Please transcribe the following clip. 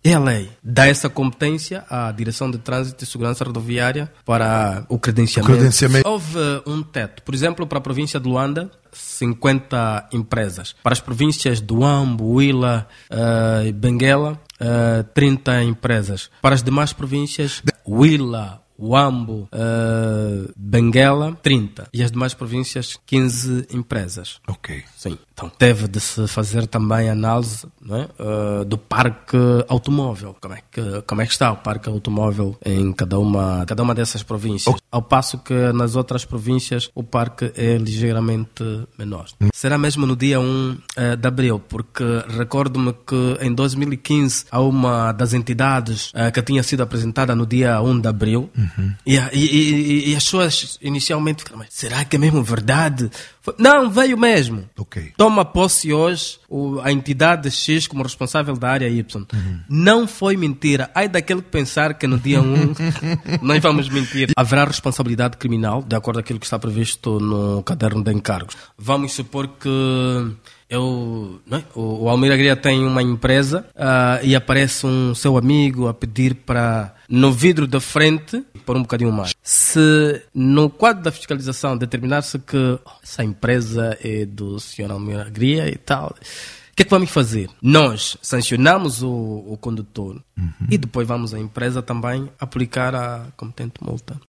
É a lei. Dá essa competência à Direção de Trânsito e Segurança Rodoviária para o credenciamento. Houve um teto. Por exemplo, para a província de Luanda, 50 empresas. Para as províncias do Huambo, Huila e Benguela, 30 empresas. Para as demais províncias, Huila, Huambo, Benguela, 30. E as demais províncias, 15 empresas. Ok. Sim. Então, deve de se fazer também análise, não é? Do parque automóvel. Como é que está o parque automóvel em cada uma dessas províncias? Ao passo que nas outras províncias o parque é ligeiramente menor. Será mesmo no dia 1 de abril, porque recordo-me que em 2015 há uma das entidades que tinha sido apresentada no dia 1 de abril. E as pessoas inicialmente ficaram, mas será que é mesmo verdade? Não, veio mesmo. Ok. Toma posse hoje a entidade X como responsável da área Y. Não foi mentira. Ai daquele que pensar que no dia 1 nós vamos mentir. Haverá responsabilidade criminal, de acordo com aquilo que está previsto no caderno de encargos. Vamos supor que o Almir Agria tem uma empresa e aparece um seu amigo a pedir para, no vidro da frente, pôr um bocadinho mais. Se no quadro da fiscalização determinar-se que essa empresa é do Sr. Almir Agria e tal, o que é que vamos fazer? Nós sancionamos o condutor e depois vamos à empresa também aplicar a competente multa.